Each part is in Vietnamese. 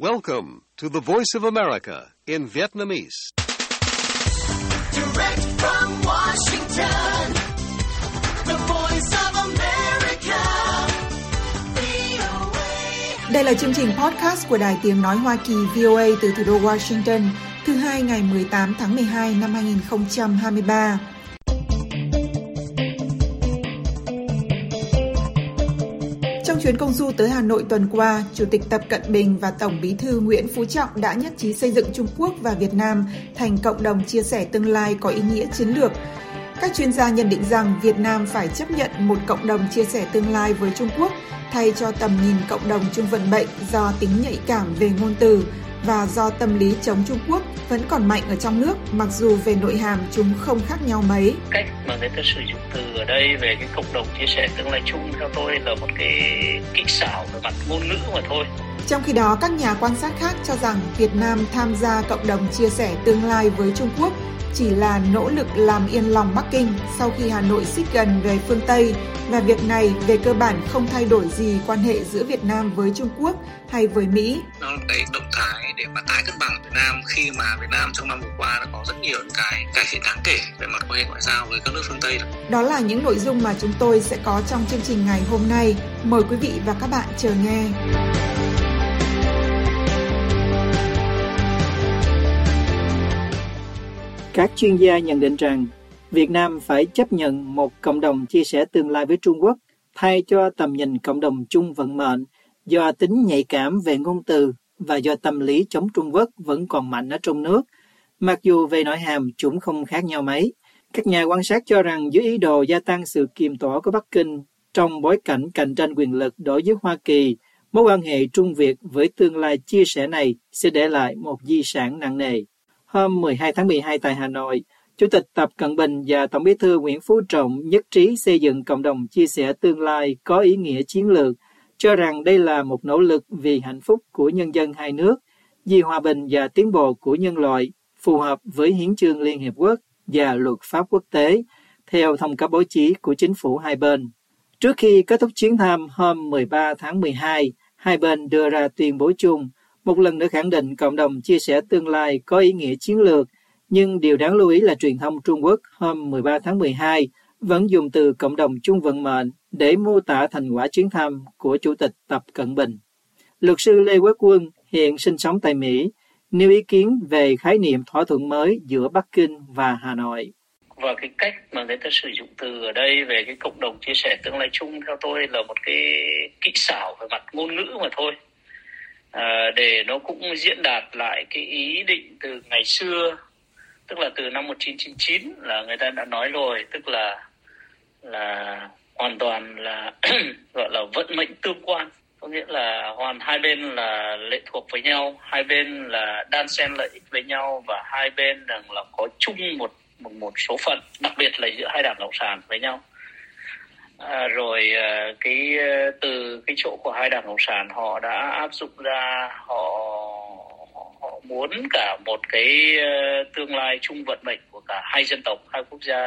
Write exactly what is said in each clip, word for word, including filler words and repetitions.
Welcome to the Voice of America in Vietnamese. Direct from Washington, the Voice of America, vê o a. Đây là chương trình podcast của Đài Tiếng Nói Hoa Kỳ vê o a từ thủ đô Washington, thứ hai ngày mười tám tháng mười hai năm hai nghìn không trăm hai mươi ba. Trong chuyến công du tới Hà Nội tuần qua, Chủ tịch Tập Cận Bình và Tổng Bí thư Nguyễn Phú Trọng đã nhất trí xây dựng Trung Quốc và Việt Nam thành cộng đồng chia sẻ tương lai có ý nghĩa chiến lược. Các chuyên gia nhận định rằng Việt Nam phải chấp nhận một cộng đồng chia sẻ tương lai với Trung Quốc thay cho tầm nhìn cộng đồng chung vận mệnh do tính nhạy cảm về ngôn từ và do tâm lý chống Trung Quốc vẫn còn mạnh ở trong nước, mặc dù về nội hàm chúng không khác nhau mấy. Cách mà người ta sử dụng từ ở đây về cái cộng đồng chia sẻ tương lai chung theo tôi là một cái kỹ xảo về mặt ngôn ngữ mà thôi. Trong khi đó, các nhà quan sát khác cho rằng Việt Nam tham gia cộng đồng chia sẻ tương lai với Trung Quốc chỉ là nỗ lực làm yên lòng Bắc Kinh sau khi Hà Nội xích gần về phương Tây, và việc này về cơ bản không thay đổi gì quan hệ giữa Việt Nam với Trung Quốc hay với Mỹ. Nó là cái động thái để mà tái cân bằng Việt Nam khi mà Việt Nam trong năm vừa qua đã có rất nhiều cái cải thiện đáng kể về mặt quan hệ ngoại giao với các nước phương Tây. Đó là những nội dung mà chúng tôi sẽ có trong chương trình ngày hôm nay. Mời quý vị và các bạn chờ nghe. Các chuyên gia nhận định rằng Việt Nam phải chấp nhận một cộng đồng chia sẻ tương lai với Trung Quốc thay cho tầm nhìn cộng đồng chung vận mệnh do tính nhạy cảm về ngôn từ và do tâm lý chống Trung Quốc vẫn còn mạnh ở trong nước, mặc dù về nội hàm chúng không khác nhau mấy. Các nhà quan sát cho rằng dưới ý đồ gia tăng sự kiềm tỏa của Bắc Kinh trong bối cảnh cạnh tranh quyền lực đối với Hoa Kỳ, mối quan hệ Trung Việt với tương lai chia sẻ này sẽ để lại một di sản nặng nề. Hôm mười hai tháng mười hai tại Hà Nội, Chủ tịch Tập Cận Bình và Tổng Bí thư Nguyễn Phú Trọng nhất trí xây dựng cộng đồng chia sẻ tương lai có ý nghĩa chiến lược, cho rằng đây là một nỗ lực vì hạnh phúc của nhân dân hai nước, vì hòa bình và tiến bộ của nhân loại, phù hợp với Hiến chương Liên Hiệp Quốc và luật pháp quốc tế, theo thông cáo báo chí của chính phủ hai bên. Trước khi kết thúc chuyến thăm hôm mười ba tháng mười hai, hai bên đưa ra tuyên bố chung, một lần nữa khẳng định cộng đồng chia sẻ tương lai có ý nghĩa chiến lược, nhưng điều đáng lưu ý là truyền thông Trung Quốc hôm mười ba tháng mười hai vẫn dùng từ cộng đồng chung vận mệnh để mô tả thành quả chuyến thăm của Chủ tịch Tập Cận Bình. Luật sư Lê Quốc Quân hiện sinh sống tại Mỹ, nêu ý kiến về khái niệm thỏa thuận mới giữa Bắc Kinh và Hà Nội. Và cái cách mà người ta sử dụng từ ở đây về cái cộng đồng chia sẻ tương lai chung theo tôi là một cái kỹ xảo về mặt ngôn ngữ mà thôi. À, để nó cũng diễn đạt lại cái ý định từ ngày xưa, tức là từ năm một nghìn chín trăm chín mươi chín là người ta đã nói rồi, tức là là hoàn toàn là gọi là vận mệnh tương quan, có nghĩa là hoàn hai bên là lệ thuộc với nhau, hai bên là đan xen lợi ích với nhau, và hai bên rằng là có chung một một một số phận, đặc biệt là giữa hai đảng cộng sản với nhau. À, rồi cái từ cái chỗ của hai đảng cộng sản họ đã áp dụng ra, họ họ muốn cả một cái tương lai chung vận mệnh của cả hai dân tộc, hai quốc gia.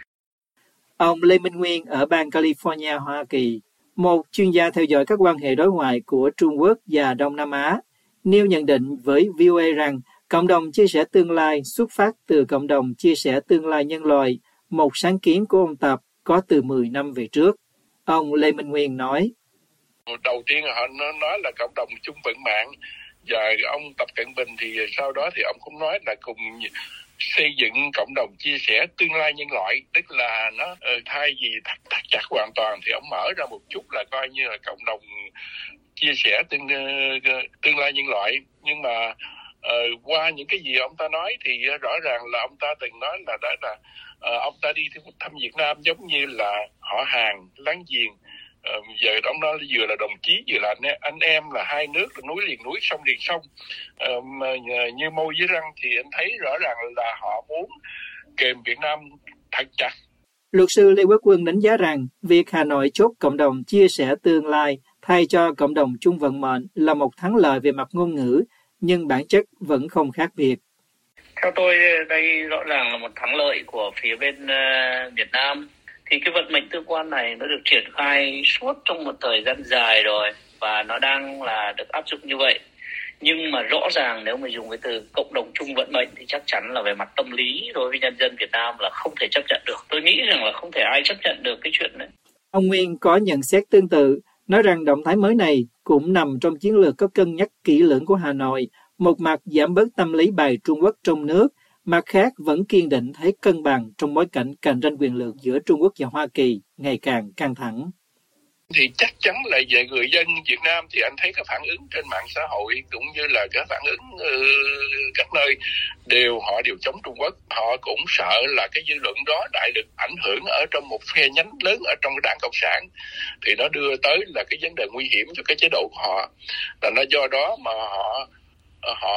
Ông Lê Minh Nguyên ở bang California, Hoa Kỳ, một chuyên gia theo dõi các quan hệ đối ngoại của Trung Quốc và Đông Nam Á, nêu nhận định với vê o a rằng cộng đồng chia sẻ tương lai xuất phát từ cộng đồng chia sẻ tương lai nhân loại, một sáng kiến của ông Tập có từ mười năm về trước. Ông Lê Minh Nguyên nói: Đầu tiên họ nói là cộng đồng chung vận mạng, và ông Tập Cận Bình thì sau đó thì ông cũng nói là cùng xây dựng cộng đồng chia sẻ tương lai nhân loại, tức là nó thay vì thắt, thắt chặt hoàn toàn thì ông mở ra một chút là coi như là cộng đồng chia sẻ tương tương lai nhân loại. Nhưng mà uh, qua những cái gì ông ta nói thì rõ ràng là ông ta từng nói là đó là uh, ông ta đi thăm Việt Nam giống như là họ hàng láng giềng. Uh, giờ ông nói vừa là đồng chí vừa là anh em, là hai nước là núi liền núi, sông liền sông, uh, mà như môi với răng, thì anh thấy rõ ràng là họ muốn kềm Việt Nam thật chặt. Luật sư Lê Quốc Quân đánh giá rằng việc Hà Nội chốt cộng đồng chia sẻ tương lai thay cho cộng đồng chung vận mệnh là một thắng lợi về mặt ngôn ngữ, nhưng bản chất vẫn không khác biệt. Theo tôi, đây rõ ràng là một thắng lợi của phía bên uh, Việt Nam. Thì cái vận mệnh tương quan này nó được triển khai suốt trong một thời gian dài rồi, và nó đang là được áp dụng như vậy. Nhưng mà rõ ràng nếu mà dùng cái từ cộng đồng chung vận mệnh thì chắc chắn là về mặt tâm lý đối với nhân dân Việt Nam là không thể chấp nhận được. Tôi nghĩ rằng là không thể ai chấp nhận được cái chuyện đấy. Ông Nguyên có nhận xét tương tự, nói rằng động thái mới này cũng nằm trong chiến lược có cân nhắc kỹ lưỡng của Hà Nội, một mặt giảm bớt tâm lý bài Trung Quốc trong nước, mặt khác vẫn kiên định thấy cân bằng trong bối cảnh cạnh tranh quyền lực giữa Trung Quốc và Hoa Kỳ ngày càng căng thẳng. Thì chắc chắn là về người dân Việt Nam thì anh thấy cái phản ứng trên mạng xã hội cũng như là cái phản ứng uh, các nơi đều họ đều chống Trung Quốc. Họ cũng sợ là cái dư luận đó đại được ảnh hưởng ở trong một phe nhánh lớn ở trong cái Đảng Cộng sản, thì nó đưa tới là cái vấn đề nguy hiểm cho cái chế độ của họ. Là nó do đó mà họ họ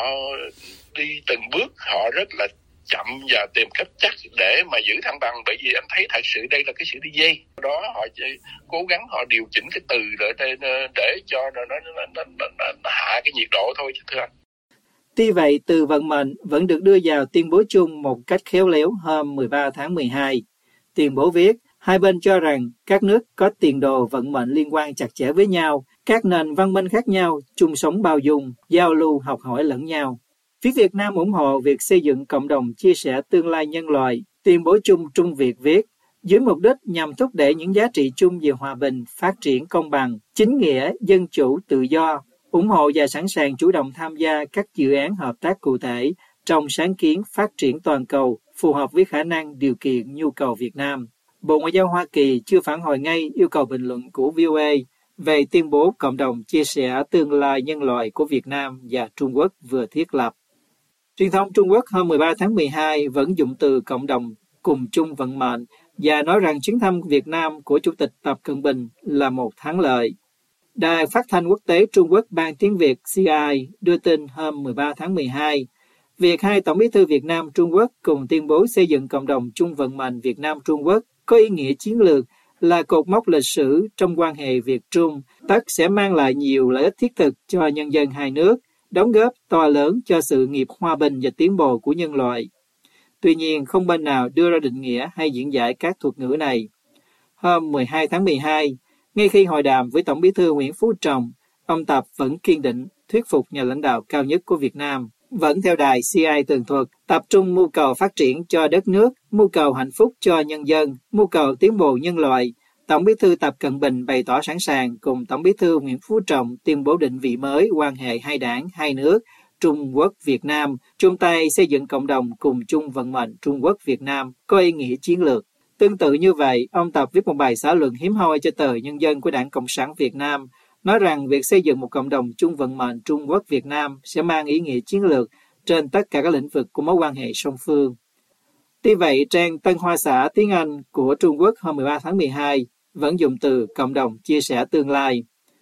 đi từng bước, họ rất là chậm và tìm cách chắc để mà giữ thăng bằng, bởi vì anh thấy thật sự đây là cái sự đi dây đó. Họ cố gắng họ điều chỉnh cái từ để để cho nó nó, nó, nó, nó, nó hạ cái nhiệt độ thôi, thưa anh. Tuy vậy, từ vận mệnh vẫn được đưa vào tuyên bố chung một cách khéo léo hôm mười ba tháng mười hai. Tuyên bố viết, hai bên cho rằng các nước có tiền đồ vận mệnh liên quan chặt chẽ với nhau, các nền văn minh khác nhau, chung sống bao dung, giao lưu học hỏi lẫn nhau. Phía Việt Nam ủng hộ việc xây dựng cộng đồng chia sẻ tương lai nhân loại. Tuyên bố chung Trung Việt viết, dưới mục đích nhằm thúc đẩy những giá trị chung về hòa bình, phát triển công bằng, chính nghĩa, dân chủ, tự do, ủng hộ và sẵn sàng chủ động tham gia các dự án hợp tác cụ thể trong sáng kiến phát triển toàn cầu phù hợp với khả năng, điều kiện, nhu cầu Việt Nam. Bộ Ngoại giao Hoa Kỳ chưa phản hồi ngay yêu cầu bình luận của vê o a về tuyên bố cộng đồng chia sẻ tương lai nhân loại của Việt Nam và Trung Quốc vừa thiết lập. Truyền thông Trung Quốc hôm mười ba tháng mười hai vẫn dùng từ cộng đồng cùng chung vận mệnh và nói rằng chuyến thăm Việt Nam của Chủ tịch Tập Cận Bình là một thắng lợi. Đài Phát thanh Quốc tế Trung Quốc Ban Tiếng Việt xê i đưa tin hôm mười ba tháng mười hai, việc hai Tổng bí thư Việt Nam Trung Quốc cùng tuyên bố xây dựng cộng đồng chung vận mệnh Việt Nam Trung Quốc có ý nghĩa chiến lược, là cột mốc lịch sử trong quan hệ Việt-Trung, tất sẽ mang lại nhiều lợi ích thiết thực cho nhân dân hai nước, đóng góp to lớn cho sự nghiệp hòa bình và tiến bộ của nhân loại. Tuy nhiên, không bên nào đưa ra định nghĩa hay diễn giải các thuật ngữ này. Hôm mười hai tháng mười hai, ngay khi hội đàm với Tổng bí thư Nguyễn Phú Trọng, ông Tập vẫn kiên định thuyết phục nhà lãnh đạo cao nhất của Việt Nam. Vẫn theo đài xê i tường thuật, tập trung mưu cầu phát triển cho đất nước, mưu cầu hạnh phúc cho nhân dân, mưu cầu tiến bộ nhân loại, Tổng bí thư Tập Cận Bình bày tỏ sẵn sàng cùng Tổng bí thư Nguyễn Phú Trọng tuyên bố định vị mới quan hệ hai đảng, hai nước, Trung Quốc-Việt Nam, chung tay xây dựng cộng đồng cùng chung vận mệnh Trung Quốc-Việt Nam có ý nghĩa chiến lược. Tương tự như vậy, ông Tập viết một bài xã luận hiếm hoi cho tờ Nhân dân của Đảng Cộng sản Việt Nam, nói rằng việc xây dựng một cộng đồng chung vận mệnh Trung Quốc-Việt Nam sẽ mang ý nghĩa chiến lược trên tất cả các lĩnh vực của mối quan hệ song phương. Tuy vậy, trang Tân Hoa Xã tiếng Anh của Trung Quốc hôm mười ba tháng mười hai vẫn dùng từ cộng đồng chia sẻ tương lai.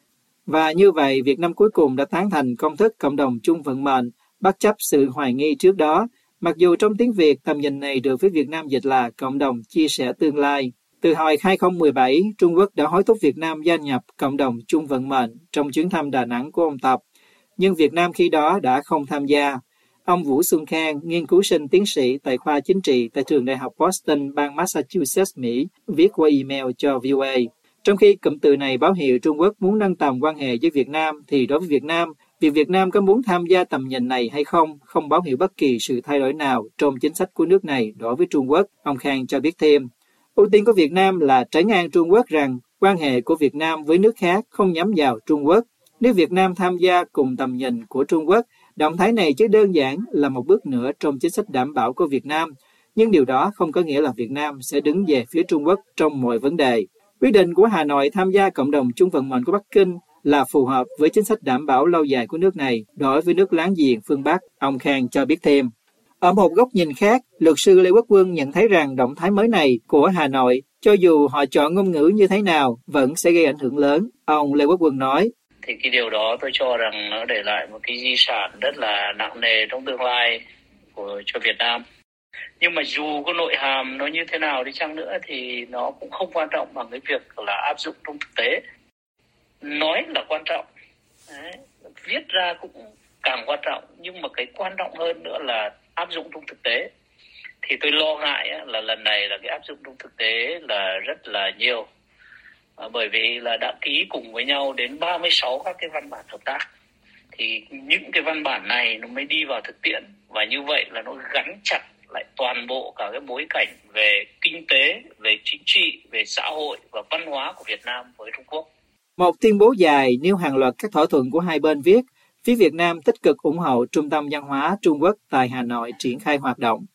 Và như vậy, Việt Nam cuối cùng đã tán thành công thức cộng đồng chung vận mệnh, bất chấp sự hoài nghi trước đó, mặc dù trong tiếng Việt tầm nhìn này được phía Việt Nam dịch là cộng đồng chia sẻ tương lai. Từ hồi hai không một bảy, Trung Quốc đã hối thúc Việt Nam gia nhập cộng đồng chung vận mệnh trong chuyến thăm Đà Nẵng của ông Tập, nhưng Việt Nam khi đó đã không tham gia. Ông Vũ Xuân Khang, nghiên cứu sinh tiến sĩ tại khoa chính trị tại trường đại học Boston, bang Massachusetts, Mỹ, viết qua email cho vê o a. Trong khi cụm từ này báo hiệu Trung Quốc muốn nâng tầm quan hệ với Việt Nam, thì đối với Việt Nam, việc Việt Nam có muốn tham gia tầm nhìn này hay không, không báo hiệu bất kỳ sự thay đổi nào trong chính sách của nước này đối với Trung Quốc. Ông Khang cho biết thêm, ưu tiên của Việt Nam là trấn an Trung Quốc rằng quan hệ của Việt Nam với nước khác không nhắm vào Trung Quốc. Nếu Việt Nam tham gia cùng tầm nhìn của Trung Quốc, động thái này chứ đơn giản là một bước nữa trong chính sách đảm bảo của Việt Nam, nhưng điều đó không có nghĩa là Việt Nam sẽ đứng về phía Trung Quốc trong mọi vấn đề. Quyết định của Hà Nội tham gia cộng đồng chung vận mệnh của Bắc Kinh là phù hợp với chính sách đảm bảo lâu dài của nước này đối với nước láng giềng phương Bắc, ông Khang cho biết thêm. Ở một góc nhìn khác, luật sư Lê Quốc Quân nhận thấy rằng động thái mới này của Hà Nội, cho dù họ chọn ngôn ngữ như thế nào, vẫn sẽ gây ảnh hưởng lớn. Ông Lê Quốc Quân nói, thì cái điều đó tôi cho rằng nó để lại một cái di sản rất là nặng nề trong tương lai của cho Việt Nam. Nhưng mà dù có nội hàm nó như thế nào đi chăng nữa thì nó cũng không quan trọng bằng cái việc là áp dụng trong thực tế. Nói là quan trọng, đấy, viết ra cũng càng quan trọng, nhưng mà cái quan trọng hơn nữa là áp dụng trong thực tế. Thì tôi lo ngại là lần này là cái áp dụng trong thực tế là rất là nhiều. À, bởi vì là đã ký cùng với nhau đến ba mươi sáu các cái văn bản hợp tác. thì những cái văn bản này nó mới đi vào thực tiễn, và như vậy là nó gắn chặt lại toàn bộ cả cái bối cảnh về kinh tế, về chính trị, về xã hội và văn hóa của Việt Nam với Trung Quốc. Một tuyên bố dài nêu hàng loạt các thỏa thuận của hai bên viết, phía Việt Nam tích cực ủng hộ Trung tâm Văn hóa Trung Quốc tại Hà Nội triển khai hoạt động.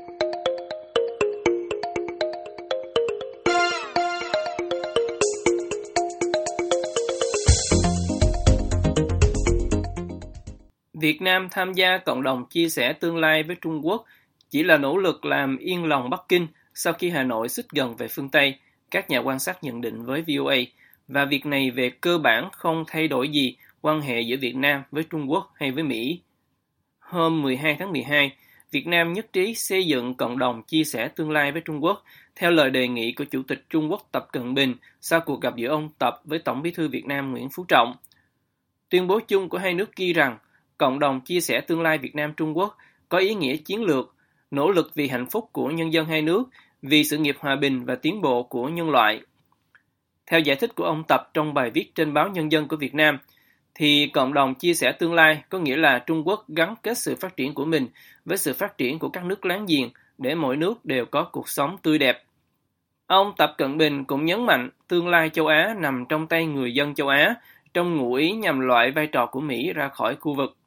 Việt Nam tham gia cộng đồng chia sẻ tương lai với Trung Quốc chỉ là nỗ lực làm yên lòng Bắc Kinh sau khi Hà Nội xích gần về phương Tây, các nhà quan sát nhận định với vê o a, và việc này về cơ bản không thay đổi gì quan hệ giữa Việt Nam với Trung Quốc hay với Mỹ. Hôm mười hai tháng mười hai, Việt Nam nhất trí xây dựng cộng đồng chia sẻ tương lai với Trung Quốc theo lời đề nghị của Chủ tịch Trung Quốc Tập Cận Bình sau cuộc gặp giữa ông Tập với Tổng Bí thư Việt Nam Nguyễn Phú Trọng. Tuyên bố chung của hai nước ghi rằng cộng đồng chia sẻ tương lai Việt Nam-Trung Quốc có ý nghĩa chiến lược, nỗ lực vì hạnh phúc của nhân dân hai nước, vì sự nghiệp hòa bình và tiến bộ của nhân loại. Theo giải thích của ông Tập trong bài viết trên báo Nhân dân của Việt Nam, thì cộng đồng chia sẻ tương lai có nghĩa là Trung Quốc gắn kết sự phát triển của mình với sự phát triển của các nước láng giềng để mỗi nước đều có cuộc sống tươi đẹp. Ông Tập Cận Bình cũng nhấn mạnh tương lai châu Á nằm trong tay người dân châu Á, trong ngụ ý nhằm loại vai trò của Mỹ ra khỏi khu vực.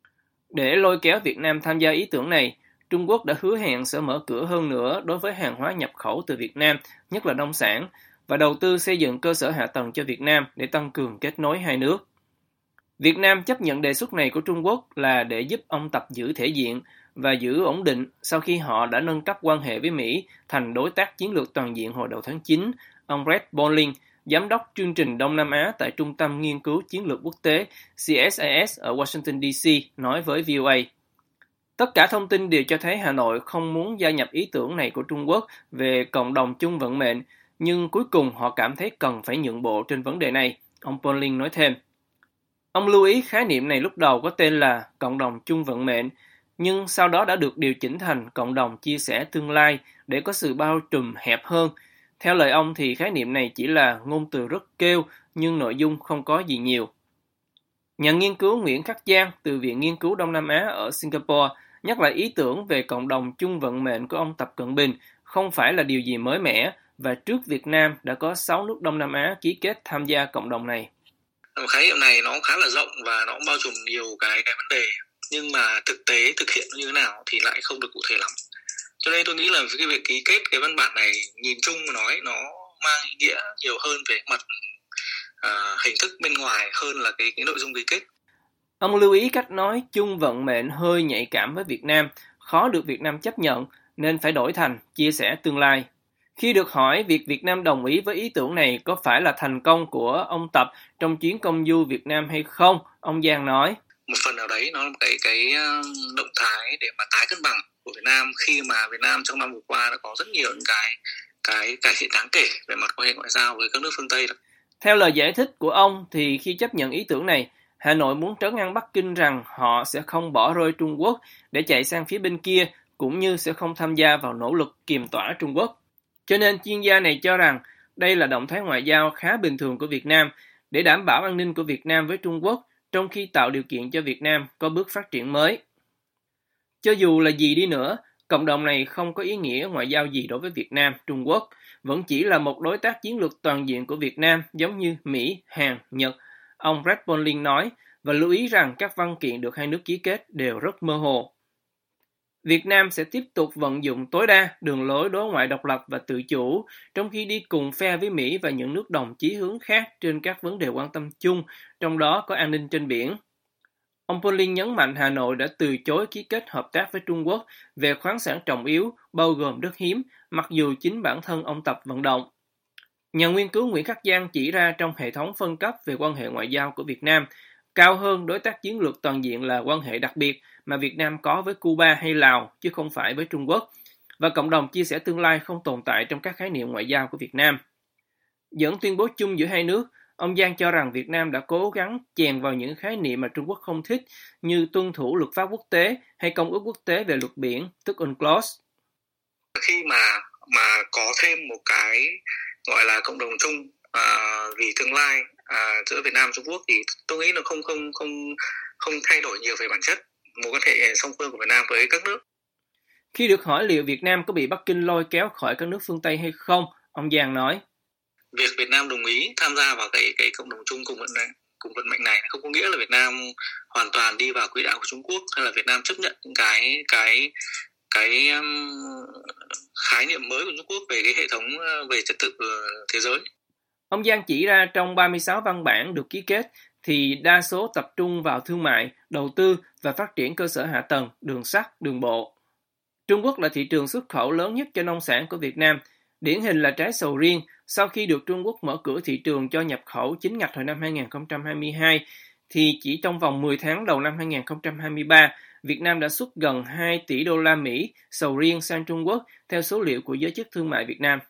Để lôi kéo Việt Nam tham gia ý tưởng này, Trung Quốc đã hứa hẹn sẽ mở cửa hơn nữa đối với hàng hóa nhập khẩu từ Việt Nam, nhất là nông sản, và đầu tư xây dựng cơ sở hạ tầng cho Việt Nam để tăng cường kết nối hai nước. Việt Nam chấp nhận đề xuất này của Trung Quốc là để giúp ông Tập giữ thể diện và giữ ổn định sau khi họ đã nâng cấp quan hệ với Mỹ thành đối tác chiến lược toàn diện hồi đầu tháng chín, ông Red Bolling, Giám đốc chương trình Đông Nam Á tại Trung tâm Nghiên cứu Chiến lược Quốc tế C S I S ở Washington D C nói với vê o a. Tất cả thông tin đều cho thấy Hà Nội không muốn gia nhập ý tưởng này của Trung Quốc về cộng đồng chung vận mệnh, nhưng cuối cùng họ cảm thấy cần phải nhượng bộ trên vấn đề này, ông Bolling nói thêm. Ông lưu ý khái niệm này lúc đầu có tên là cộng đồng chung vận mệnh, nhưng sau đó đã được điều chỉnh thành cộng đồng chia sẻ tương lai để có sự bao trùm hẹp hơn. Theo lời ông thì khái niệm này chỉ là ngôn từ rất kêu, nhưng nội dung không có gì nhiều. Nhà nghiên cứu Nguyễn Khắc Giang từ Viện Nghiên cứu Đông Nam Á ở Singapore nhắc lại ý tưởng về cộng đồng chung vận mệnh của ông Tập Cận Bình không phải là điều gì mới mẻ, và trước Việt Nam đã có sáu nước Đông Nam Á ký kết tham gia cộng đồng này. Khái niệm này nó khá là rộng và nó bao trùm nhiều cái, cái vấn đề, nhưng mà thực tế thực hiện như thế nào thì lại không được cụ thể lắm. Cho nên tôi nghĩ là cái việc ký kết cái văn bản này nhìn chung mà nói nó mang ý nghĩa nhiều hơn về mặt uh, hình thức bên ngoài hơn là cái, cái nội dung ký kết. Ông lưu ý cách nói chung vận mệnh hơi nhạy cảm với Việt Nam, khó được Việt Nam chấp nhận nên phải đổi thành chia sẻ tương lai. Khi được hỏi việc Việt Nam đồng ý với ý tưởng này có phải là thành công của ông Tập trong chuyến công du Việt Nam hay không, ông Giang nói. Một phần nào đấy nó là một cái, cái động thái để mà tái cân bằng của Việt Nam khi mà Việt Nam trong năm vừa qua đã có rất nhiều những cái, cái cải thiện đáng kể về mặt quan hệ ngoại giao với các nước phương Tây. Theo lời giải thích của ông thì khi chấp nhận ý tưởng này, Hà Nội muốn trấn an Bắc Kinh rằng họ sẽ không bỏ rơi Trung Quốc để chạy sang phía bên kia, cũng như sẽ không tham gia vào nỗ lực kiềm tỏa Trung Quốc. Cho nên chuyên gia này cho rằng đây là động thái ngoại giao khá bình thường của Việt Nam để đảm bảo an ninh của Việt Nam với Trung Quốc, trong khi tạo điều kiện cho Việt Nam có bước phát triển mới. Cho dù là gì đi nữa, cộng đồng này không có ý nghĩa ngoại giao gì đối với Việt Nam, Trung Quốc, vẫn chỉ là một đối tác chiến lược toàn diện của Việt Nam giống như Mỹ, Hàn, Nhật, ông Red Bolling nói, và lưu ý rằng các văn kiện được hai nước ký kết đều rất mơ hồ. Việt Nam sẽ tiếp tục vận dụng tối đa đường lối đối ngoại độc lập và tự chủ, trong khi đi cùng phe với Mỹ và những nước đồng chí hướng khác trên các vấn đề quan tâm chung, trong đó có an ninh trên biển. Ông Bolling nhấn mạnh Hà Nội đã từ chối ký kết hợp tác với Trung Quốc về khoáng sản trọng yếu, bao gồm đất hiếm, mặc dù chính bản thân ông Tập vận động. Nhà nghiên cứu Nguyễn Khắc Giang chỉ ra trong hệ thống phân cấp về quan hệ ngoại giao của Việt Nam, cao hơn đối tác chiến lược toàn diện là quan hệ đặc biệt mà Việt Nam có với Cuba hay Lào, chứ không phải với Trung Quốc, và cộng đồng chia sẻ tương lai không tồn tại trong các khái niệm ngoại giao của Việt Nam. Dẫn tuyên bố chung giữa hai nước, ông Giang cho rằng Việt Nam đã cố gắng chèn vào những khái niệm mà Trung Quốc không thích như tuân thủ luật pháp quốc tế hay công ước quốc tế về luật biển, tức UNCLOS. Khi mà mà có thêm một cái gọi là cộng đồng chung uh, vì tương lai à, giữa Việt Nam và Trung Quốc thì tôi nghĩ nó không không không không thay đổi nhiều về bản chất mối quan hệ song phương của Việt Nam với các nước. Khi được hỏi liệu Việt Nam có bị Bắc Kinh lôi kéo khỏi các nước phương Tây hay không, ông Giang nói: Việc Việt Nam đồng ý tham gia vào cái cái cộng đồng chung cùng vận này, cùng vận mệnh này không có nghĩa là Việt Nam hoàn toàn đi vào quỹ đạo của Trung Quốc, hay là Việt Nam chấp nhận những cái cái cái um, khái niệm mới của Trung Quốc về cái hệ thống về trật tự thế giới. Ông Giang chỉ ra trong ba mươi sáu văn bản được ký kết thì đa số tập trung vào thương mại, đầu tư và phát triển cơ sở hạ tầng, đường sắt, đường bộ. Trung Quốc là thị trường xuất khẩu lớn nhất cho nông sản của Việt Nam. Điển hình là trái sầu riêng, sau khi được Trung Quốc mở cửa thị trường cho nhập khẩu chính ngạch hồi năm hai không hai hai, thì chỉ trong vòng mười tháng đầu năm hai không hai ba, Việt Nam đã xuất gần hai tỷ đô la Mỹ sầu riêng sang Trung Quốc, theo số liệu của giới chức thương mại Việt Nam.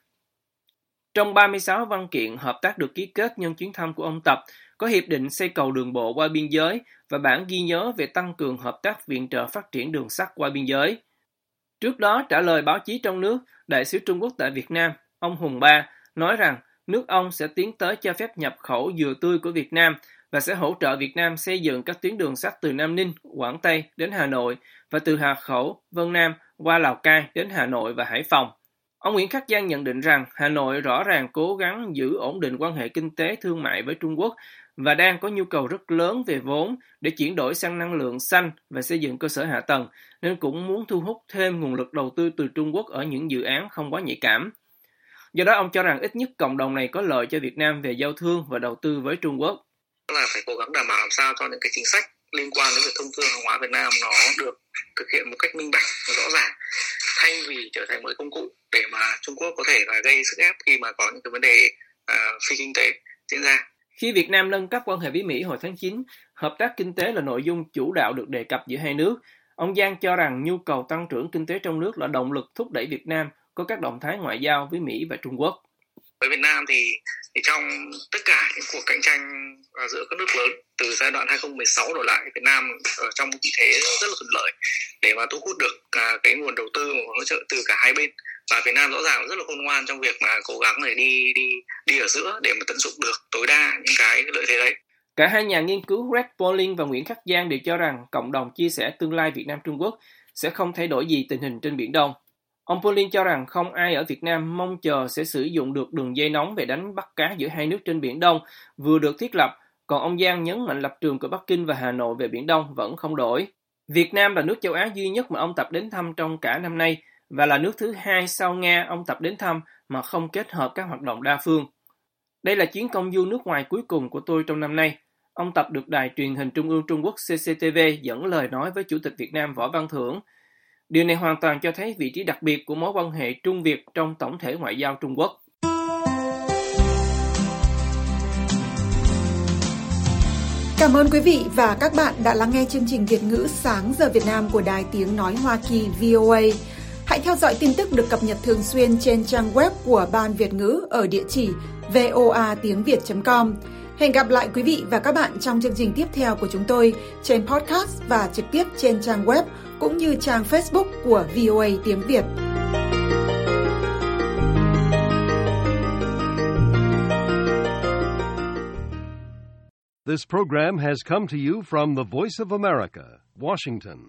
Trong ba mươi sáu văn kiện hợp tác được ký kết nhân chuyến thăm của ông Tập, có hiệp định xây cầu đường bộ qua biên giới và bản ghi nhớ về tăng cường hợp tác viện trợ phát triển đường sắt qua biên giới. Trước đó, trả lời báo chí trong nước, đại sứ Trung Quốc tại Việt Nam, ông Hùng Ba, nói rằng nước ông sẽ tiến tới cho phép nhập khẩu dừa tươi của Việt Nam và sẽ hỗ trợ Việt Nam xây dựng các tuyến đường sắt từ Nam Ninh, Quảng Tây đến Hà Nội và từ Hà Khẩu, Vân Nam qua Lào Cai đến Hà Nội và Hải Phòng. Ông Nguyễn Khắc Giang nhận định rằng Hà Nội rõ ràng cố gắng giữ ổn định quan hệ kinh tế thương mại với Trung Quốc và đang có nhu cầu rất lớn về vốn để chuyển đổi sang năng lượng xanh và xây dựng cơ sở hạ tầng, nên cũng muốn thu hút thêm nguồn lực đầu tư từ Trung Quốc ở những dự án không quá nhạy cảm. Do đó, ông cho rằng ít nhất cộng đồng này có lợi cho Việt Nam về giao thương và đầu tư với Trung Quốc. Là phải cố gắng đảm bảo làm sao cho những cái chính sách liên quan đến việc thông thương hàng hóa Việt Nam nó được thực hiện một cách minh bạch và rõ ràng, thay vì trở thành một công cụ để mà Trung Quốc có thể là gây sức ép khi mà có những cái vấn đề uh, phi kinh tế diễn ra. Khi Việt Nam nâng cấp quan hệ với Mỹ hồi tháng chín, hợp tác kinh tế là nội dung chủ đạo được đề cập giữa hai nước. Ông Giang cho rằng nhu cầu tăng trưởng kinh tế trong nước là động lực thúc đẩy Việt Nam có các động thái ngoại giao với Mỹ và Trung Quốc. Với Việt Nam thì, thì trong tất cả những cuộc cạnh tranh giữa các nước lớn từ giai đoạn hai không một sáu đổ lại, Việt Nam ở trong một vị thế rất là thuận lợi để mà thu hút được cái nguồn đầu tư và hỗ trợ từ cả hai bên. Và Việt Nam rõ ràng rất là khôn ngoan trong việc mà cố gắng để đi đi đi ở giữa để mà tận dụng được tối đa những cái lợi thế đấy. Cả hai nhà nghiên cứu Greg Pauling và Nguyễn Khắc Giang đều cho rằng cộng đồng chia sẻ tương lai Việt Nam Trung Quốc sẽ không thay đổi gì tình hình trên Biển Đông. Ông Pauling cho rằng không ai ở Việt Nam mong chờ sẽ sử dụng được đường dây nóng về đánh bắt cá giữa hai nước trên Biển Đông vừa được thiết lập, còn ông Giang nhấn mạnh lập trường của Bắc Kinh và Hà Nội về Biển Đông vẫn không đổi. Việt Nam là nước châu Á duy nhất mà ông Tập đến thăm trong cả năm nay và là nước thứ hai sau Nga ông Tập đến thăm mà không kết hợp các hoạt động đa phương. Đây là chuyến công du nước ngoài cuối cùng của tôi trong năm nay. Ông Tập được Đài truyền hình Trung ương Trung Quốc xê xê tê vê dẫn lời nói với Chủ tịch Việt Nam Võ Văn Thưởng. Điều này hoàn toàn cho thấy vị trí đặc biệt của mối quan hệ Trung Việt trong tổng thể ngoại giao Trung Quốc. Cảm ơn quý vị và các bạn đã lắng nghe chương trình Việt ngữ Sáng giờ Việt Nam của Đài Tiếng Nói Hoa Kỳ vê o a. Hãy theo dõi tin tức được cập nhật thường xuyên trên trang web của Ban Việt ngữ ở địa chỉ voa tiếng việt chấm com. Hẹn gặp lại quý vị và các bạn trong chương trình tiếp theo của chúng tôi trên podcast và trực tiếp trên trang web cũng như trang Facebook của vê o a Tiếng Việt. This program has come to you from the Voice of America, Washington.